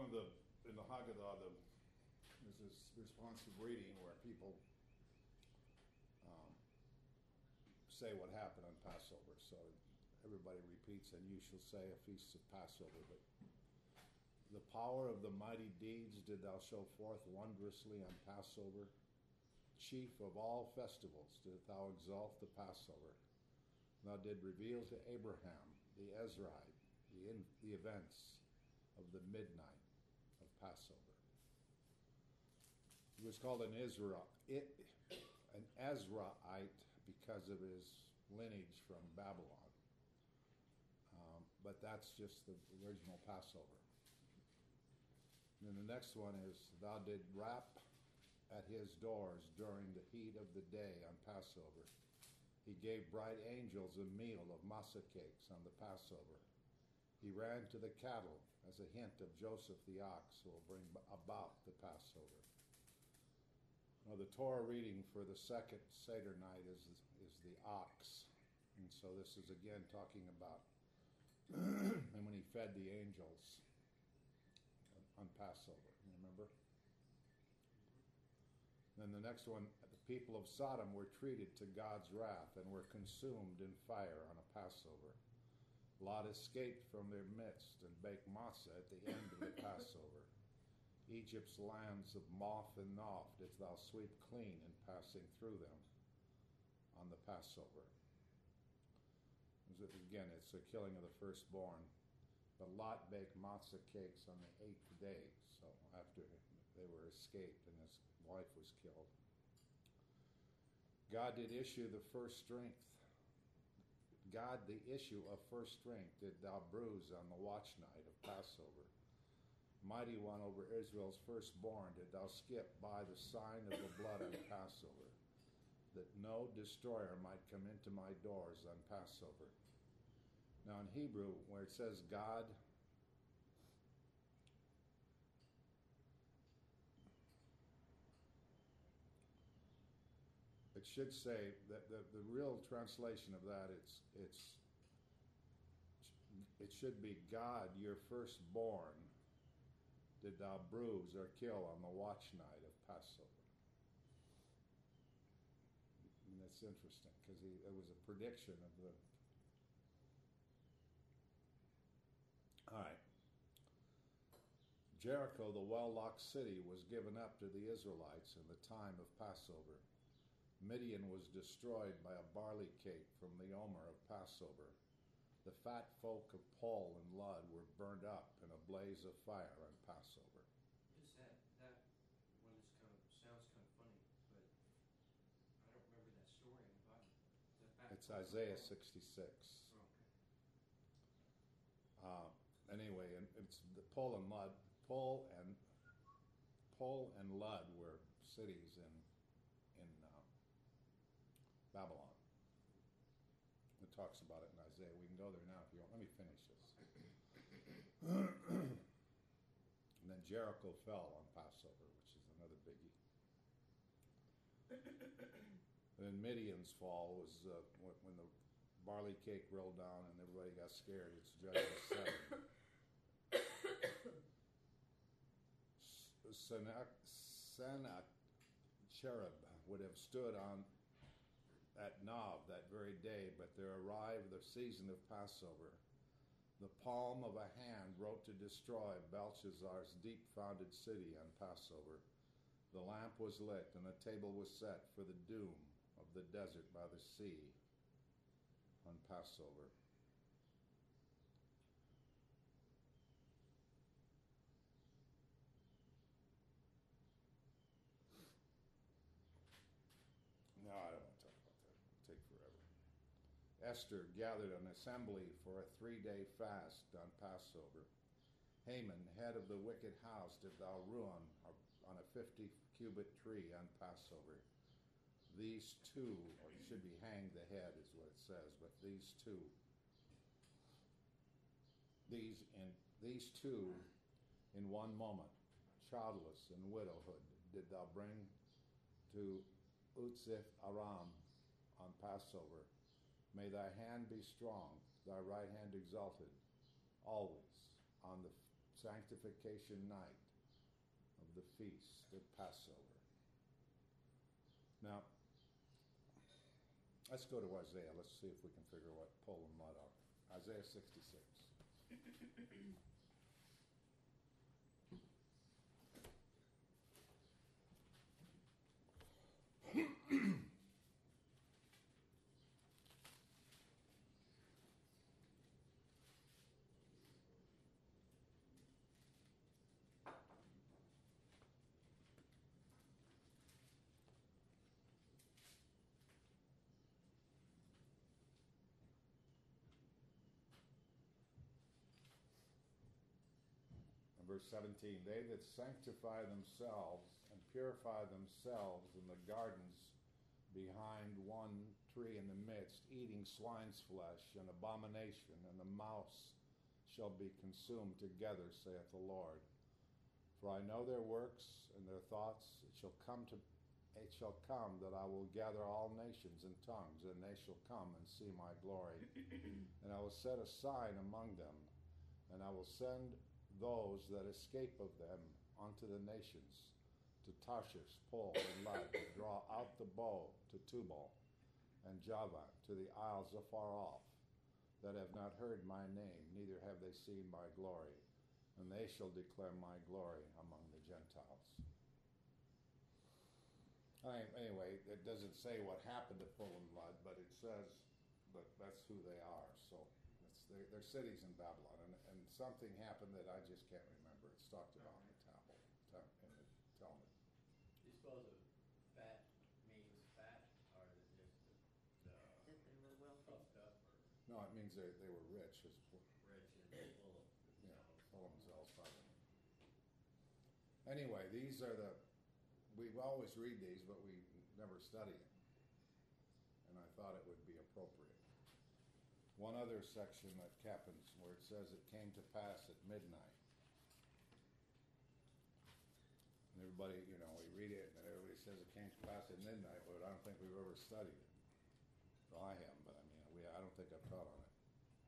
in the Haggadah, there's this responsive reading where people say what happened on Passover. So everybody repeats, and you shall say a feast of Passover. But the power of the mighty deeds did thou show forth wondrously on Passover. Chief of all festivals did thou exalt the Passover. Thou did reveal to Abraham, the Ezrahite, the events of the midnight of Passover. He was called an Ezraite because of his lineage from Babylon. But that's just the original Passover. And then the next one is, thou did rap at his doors during the heat of the day on Passover. He gave bright angels a meal of masa cakes on the Passover. He ran to the cattle as a hint of Joseph the ox who will bring about the Passover. Now, the Torah reading for the second Seder night is the ox. And so this is again talking about and when he fed the angels on Passover. Remember? Then the next one, the people of Sodom were treated to God's wrath and were consumed in fire on a Passover. Lot escaped from their midst and baked matzah at the end of the Passover. Egypt's lands of Moth and Noph didst thou sweep clean in passing through them on the Passover. Again, it's the killing of the firstborn. But Lot baked matzah cakes on the 8th day, so after they were escaped and his wife was killed. God did issue the first strength. God, the issue of first strength, did thou bruise on the watch night of Passover. Mighty one over Israel's firstborn, did thou skip by the sign of the blood on Passover, that no destroyer might come into my doors on Passover. Now in Hebrew, where it says God, it should say that the real translation of that, it should be God, your firstborn, did thou bruise or kill on the watch night of Passover. And that's interesting because it was a prediction of the. All right. Jericho, the well-locked city, was given up to the Israelites in the time of Passover. Midian was destroyed by a barley cake from the omer of Passover. The fat folk of Pul and Lud were burned up in a blaze of fire on Passover. Is that one is sounds kind of funny, but I don't remember that story in the Bible. It's Isaiah 66. Oh, okay. Anyway, and it's the Pul and Lud were cities in Babylon. It talks about it in Isaiah. We can go there now if you want. Let me finish this. And then Jericho fell on Passover, which is another biggie. And then Midian's fall was when the barley cake rolled down and everybody got scared. It's Judges 7. Sennacherib would have stood on at Nov that very day, but there arrived the season of Passover. The palm of a hand wrote to destroy Belshazzar's deep-founded city on Passover. The lamp was lit, and a table was set for the doom of the desert by the sea on Passover. No, I don't want to talk about that. It'll take forever. Esther gathered an assembly for a 3-day fast on Passover. Haman, head of the wicked house, did thou ruin on a 50-cubit tree on Passover. These two, or it should be hanged the head is what it says, but these two in one moment, childless and widowhood, did thou bring to Utzith Aram on Passover. May thy hand be strong, thy right hand exalted, always on the sanctification night of the feast of Passover. Now, let's go to Isaiah. Let's see if we can figure what pull and mud are. Isaiah 66. Verse 17, they that sanctify themselves and purify themselves in the gardens behind one tree in the midst, eating swine's flesh and abomination, and the mouse shall be consumed together, saith the Lord. For I know their works and their thoughts. It shall come that I will gather all nations and tongues, and they shall come and see my glory. And I will set a sign among them, and I will send those that escape of them unto the nations, to Tarshish, Pul, and Lud, to draw out the bow to Tubal and Java, to the isles afar off, that have not heard my name, neither have they seen my glory, and they shall declare my glory among the Gentiles. Anyway, it doesn't say what happened to Pul and Lud, but it says that that's who they are. So they're cities in Babylon, and something happened that I just can't remember. It's talked about in the Talmud. Do you suppose fat means fat, or is it just That they were wealthy. puffed up, or No, it means they were rich. rich and full of Full of themselves, probably. Anyway, these are we always read these, but we never study them. And I thought it would be appropriate. One other section that happens where it says it came to pass at midnight. And everybody, we read it and everybody says it came to pass at midnight, but I don't think we've ever studied it. Well, I haven't, but I don't think I've taught on it.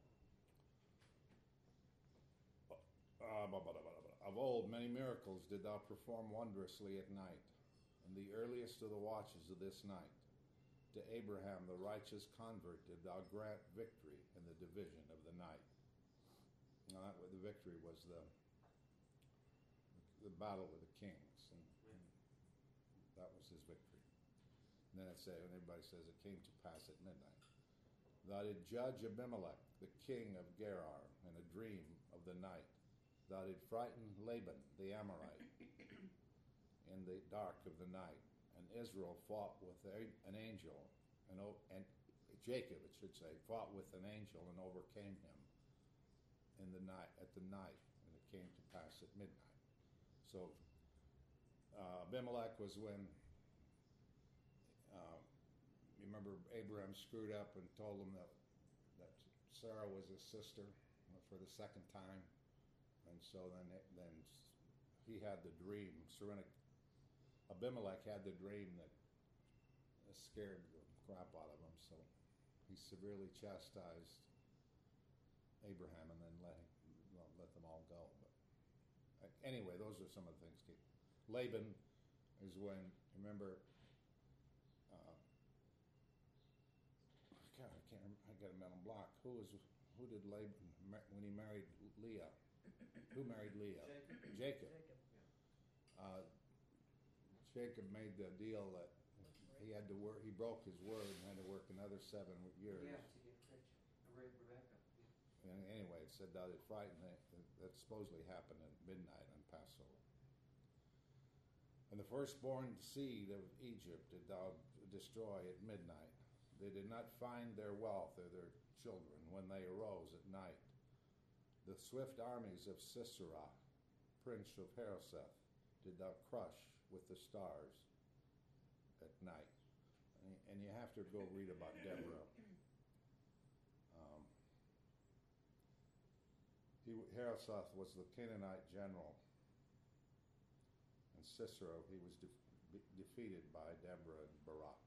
Of old, many miracles did thou perform wondrously at night, in the earliest of the watches of this night. To Abraham, the righteous convert, did thou grant victory in the division of the night. Now, the victory was the battle with the kings, and that was his victory. And then and everybody says it came to pass at midnight. Thou did judge Abimelech, the king of Gerar, in a dream of the night. Thou did frighten Laban, the Amorite, in the dark of the night. And Israel fought with an angel, and Jacob, it should say, fought with an angel and overcame him at the night, and it came to pass at midnight. So Abimelech was when you remember Abraham screwed up and told him that Sarah was his sister for the second time, and so then he had the dream. Abimelech had the dream that scared the crap out of him, so he severely chastised Abraham and then let them all go. But anyway, those are some of the things. Laban is when, remember, God, I can't remember, I got a mental block. Who did Laban, when he married Leah? Who married Leah? Jacob. Jacob made the deal that he had to work. He broke his word and had to work another 7 years. Yeah, to get Rebecca. Yeah. And anyway, it said that it frightened. That supposedly happened at midnight on Passover. And the firstborn seed of Egypt did thou destroy at midnight. They did not find their wealth or their children when they arose at night. The swift armies of Sisera, prince of Harosheth, did thou crush with the stars at night. And you have to go read about Deborah. Harosheth was the Canaanite general, and Sisera, he was defeated by Deborah and Barak.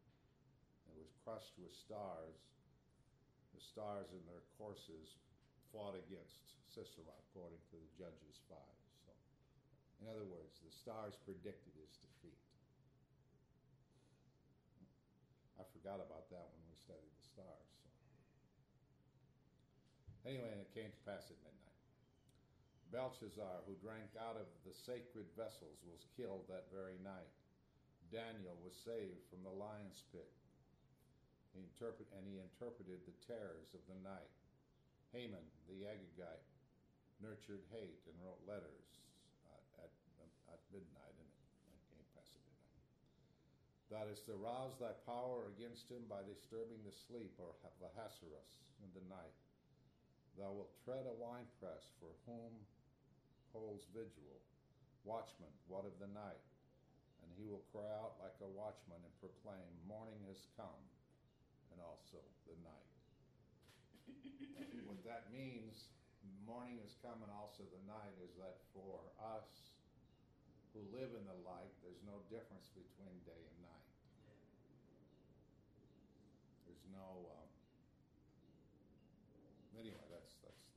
It was crushed with stars. The stars in their courses fought against Sisera, according to the Judges 5. So, in other words, the stars predicted his defeat. I forgot about that when we studied the stars. So. Anyway, and it came to pass at midnight. Belshazzar, who drank out of the sacred vessels, was killed that very night. Daniel was saved from the lion's pit. He interpreted the terrors of the night. Haman, the Agagite, nurtured hate and wrote letters at midnight, and it came past at midnight. Thou didst arouse thy power against him by disturbing the sleep, or Ahasuerus, in the night. Thou wilt tread a winepress, for whom holds vigil. Watchman, what of the night? And he will cry out like a watchman and proclaim, morning has come, and also the night. What that means, morning has come and also the night, is that for us who live in the light, there's no difference between day and night. There's no, anyway, that's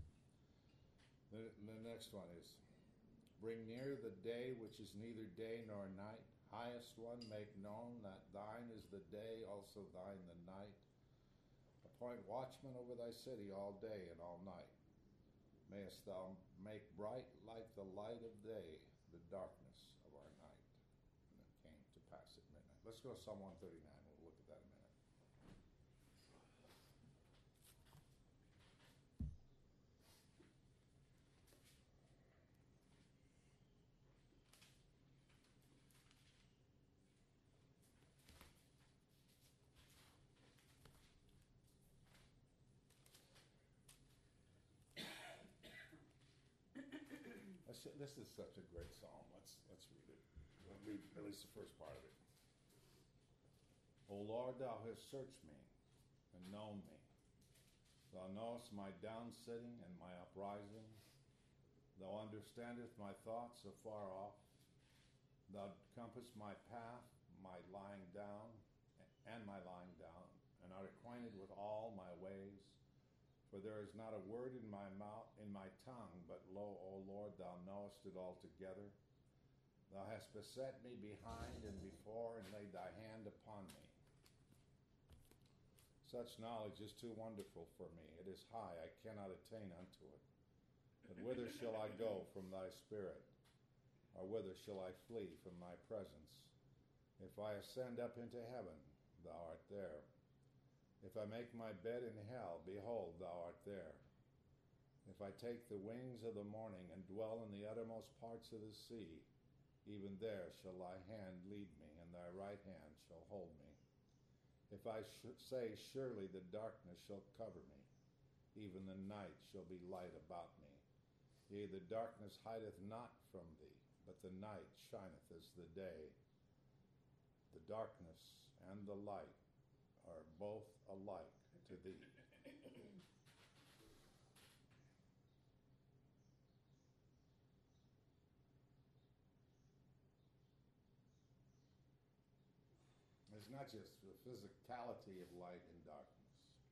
the next one is, bring near the day which is neither day nor night. Highest one, make known that thine is the day, also thine the night. Appoint watchmen over thy city all day and all night. Mayest thou make bright like the light of day the darkness of our night. And it came to pass at midnight. Let's go to Psalm 139. We'll look at that in a minute. This is such a great psalm. Let's read it. We'll read at least the first part of it. O Lord, thou hast searched me and known me. Thou knowest my downsitting and my uprising. Thou understandest my thoughts afar off. Thou compassest my path, my lying down, and art acquainted with all my ways. For there is not a word in my mouth, in my tongue, but lo, O Lord, thou knowest it altogether. Thou hast beset me behind and before, and laid thy hand upon me. Such knowledge is too wonderful for me. It is high, I cannot attain unto it. But whither shall I go from thy spirit? Or whither shall I flee from thy presence? If I ascend up into heaven, thou art there. If I make my bed in hell, behold, thou art there. If I take the wings of the morning and dwell in the uttermost parts of the sea, even there shall thy hand lead me, and thy right hand shall hold me. If I say, surely the darkness shall cover me, even the night shall be light about me. Yea, the darkness hideth not from thee, but the night shineth as the day. The darkness and the light are both alike to thee. It's not just the physicality of light and darkness.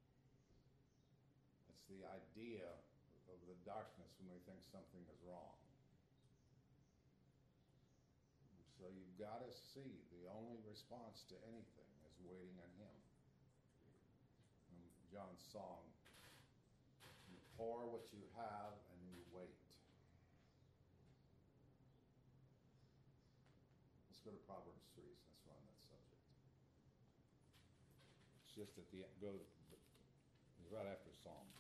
It's the idea of the darkness when we think something is wrong. So you've got to see the only response to anything is waiting on him. And John's song, you pour what you have and you wait. Let's go to Proverbs 3 since we're on that subject. It's just at the end, it's right after Psalms.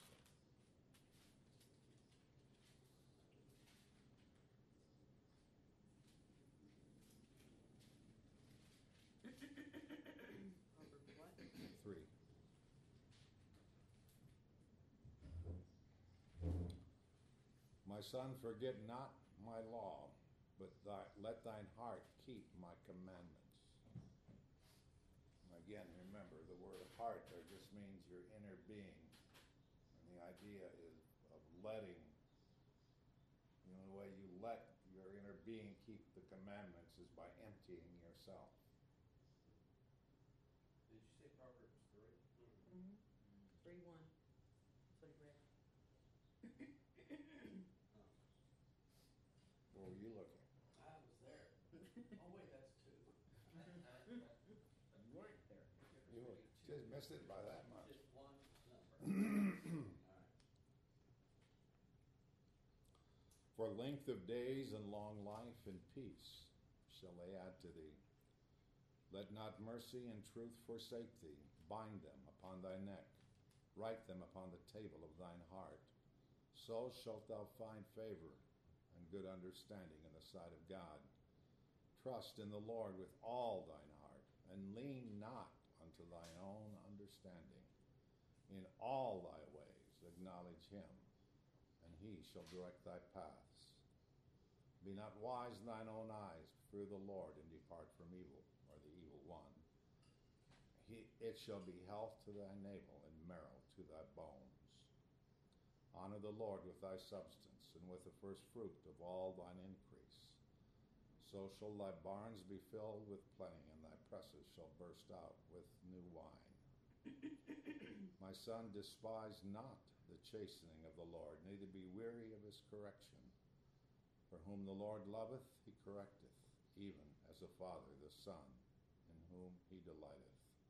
My son, forget not my law, but let thine heart keep my commandments. Again, remember, the word heart there just means your inner being. And the idea is of letting. The only way you let your inner being keep the commandments is by emptying yourself. Did you say Proverbs 3? Mm-hmm. 3:1. That's what he read. you looking? I was there. Oh, wait, that's two. You weren't there. You just missed it by that much. Just one number. All right. For length of days and long life and peace shall they add to thee. Let not mercy and truth forsake thee. Bind them upon thy neck. Write them upon the table of thine heart. So shalt thou find favor and good understanding in the sight of God. Trust in the Lord with all thine heart, and lean not unto thine own understanding. In all thy ways acknowledge him, and he shall direct thy paths. Be not wise in thine own eyes, fear the Lord, and depart from evil, or the evil one. It shall be health to thy navel, and marrow to thy bones. Honor the Lord with thy substance, and with the first fruit of all thine increase. So shall thy barns be filled with plenty, and thy presses shall burst out with new wine. My son, despise not the chastening of the Lord, neither be weary of his correction. For whom the Lord loveth, he correcteth, even as a father the son, in whom he delighteth.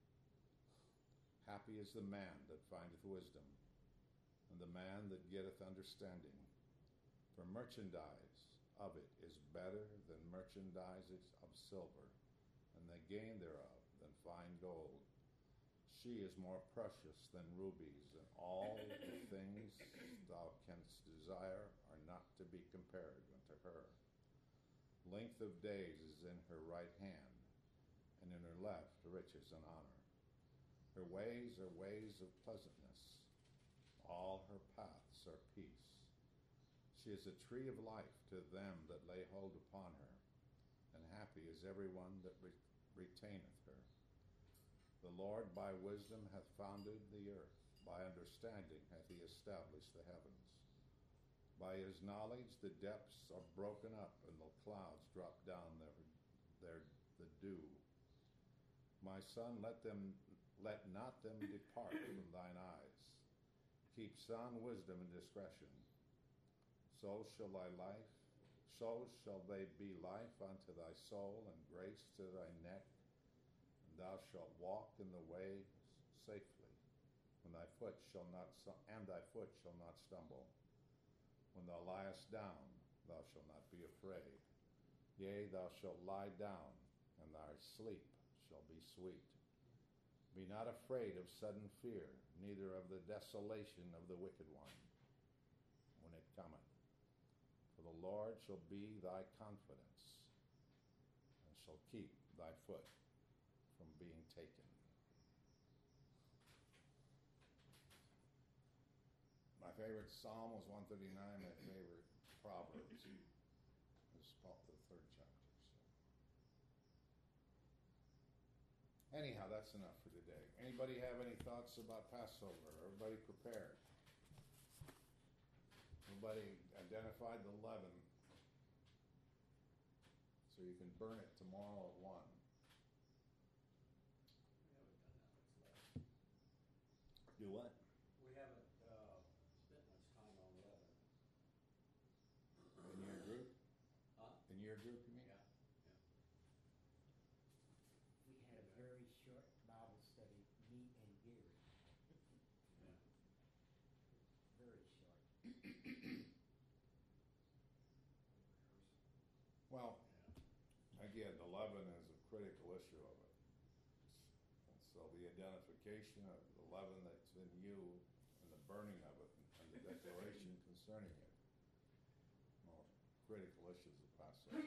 Happy is the man that findeth wisdom, and the man that getteth understanding. For merchandise of it is better than merchandise of silver, and the gain thereof than fine gold. She is more precious than rubies, and all the things thou canst desire are not to be compared unto her. Length of days is in her right hand, and in her left riches and honor. Her ways are ways of pleasantness. All her paths are peace. She is a tree of life to them that lay hold upon her, and happy is every one that retaineth her. The Lord by wisdom hath founded the earth, by understanding hath he established the heavens. By his knowledge the depths are broken up, and the clouds drop down the dew. My son, let not them depart from thine eyes. Keep sound wisdom and discretion. So shall they be life unto thy soul, and grace to thy neck. And thou shalt walk in the way safely, when thy foot shall not stumble. When thou liest down, thou shalt not be afraid. Yea, thou shalt lie down, and thy sleep shall be sweet. Be not afraid of sudden fear, neither of the desolation of the wicked one, when it cometh. For the Lord shall be thy confidence, and shall keep thy foot from being taken. My favorite psalm was 139. My favorite Proverbs is about the third chapter. So. Anyhow, that's enough for today. Anybody have any thoughts about Passover? Everybody prepared? Everybody identified the leaven, so you can burn it tomorrow at 1. We haven't done that much left. Do what? We haven't spent much time on 11. In your group? Huh? In your group, you mean? Yeah. We had a very short Bible study, me and Gary, Yeah. very short. Well, Yeah. again, the leaven is a critical issue of it. And so the identification of the leaven that's in you and the burning of it and the declaration concerning it. Well, critical issues of Passover.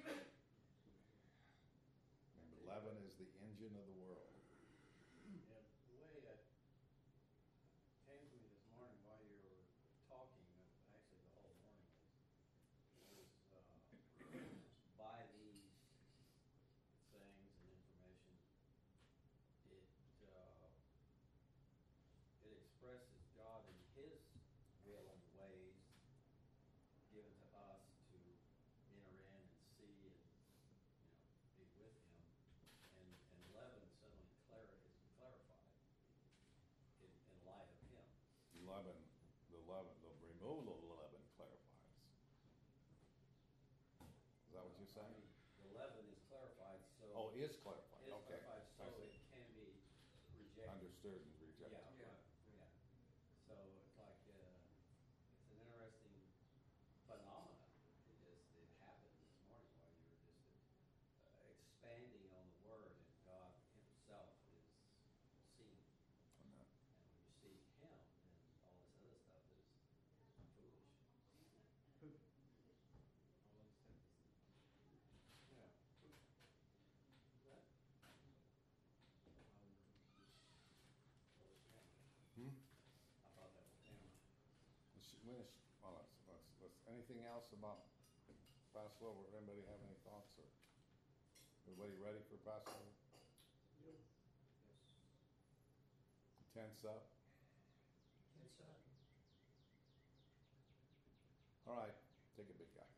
Remember, leaven is the engine of the world. Yeah, the way it came to me this morning while you were talking, actually the whole morning, is by these things and information, it expresses God in His will and ways given to us to enter in and see and be with Him. And leaven Sturgeon's rejected. Yeah, Yeah. right, yeah. So it's like, it's an interesting phenomenon. It happened this morning while you were just expanding on the word, and God himself is seen. And, And when you see him, then all this other stuff is foolish. Yeah. That, Hmm? I thought that was Tamara. Anything else about Passover? Anybody have any thoughts, or everybody ready for Passover? Yes. Tents up? It's, All right, take a big guy.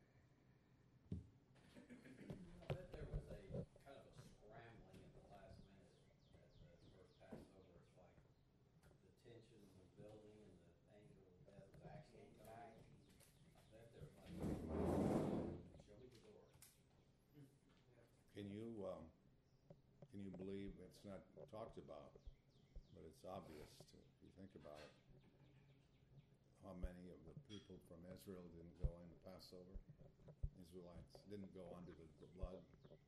I bet there was a kind of a scrambling at the last minute at the first Passover. It's like the tensions were building and the angel of death was actually coming. I bet there was like, show me the door. Can you believe it's not talked about, but it's obvious if you think about it, how many of the people from Israel didn't go into Passover? Israelites didn't go under the blood.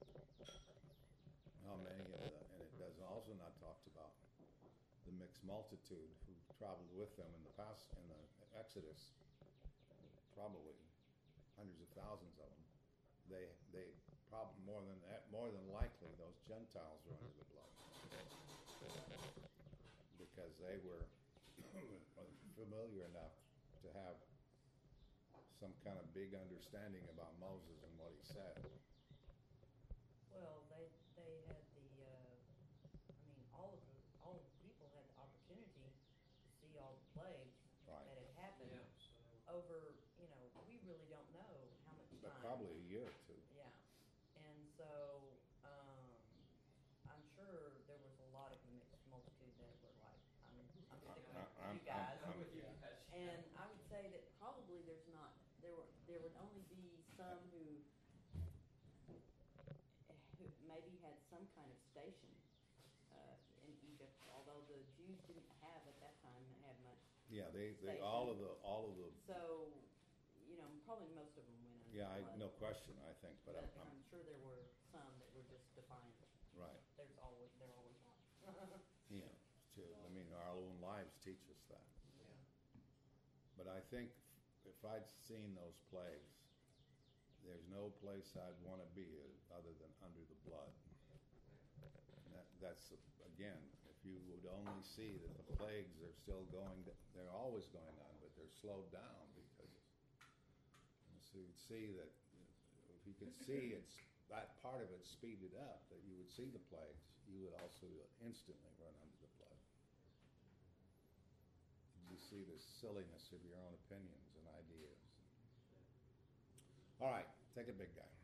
How many of the, and it does also not talked about the mixed multitude who traveled with them in the Exodus, probably hundreds of thousands of them. They probably more than likely those Gentiles were under the blood because they were familiar enough to have some kind of big understanding about Moses and what he said. Well, they had all of the people had the opportunity to see all the plagues Right. that had happened yeah, so, over, we really don't know how much But time. probably a year or two. Yeah, and so, I'm sure there was a lot of mixed multitude that were like, I'm sticking with you guys. I'm with you Yeah. guys. And I would say that probably there would only be some who maybe had some kind of station in Egypt, although the Jews didn't have at that time have much. Yeah, they Station. all of the So, probably most of them went under yeah, the blood. no question, I think, but But I'm I'm sure there were some that were just defiant. right. There always are. Yeah, too. I mean, our own lives teach us that. Yeah. But I think if I'd seen those plagues, there's no place I'd want to be other than under the blood. And that's again, if you would only see that the plagues are still going, they're always going on, but they're slowed down because. So you'd see that if you could see that part of it speeded up, that you would see the plagues, you would also instantly run under the blood. You see the silliness of your own opinions and ideas. All right, take a big guy.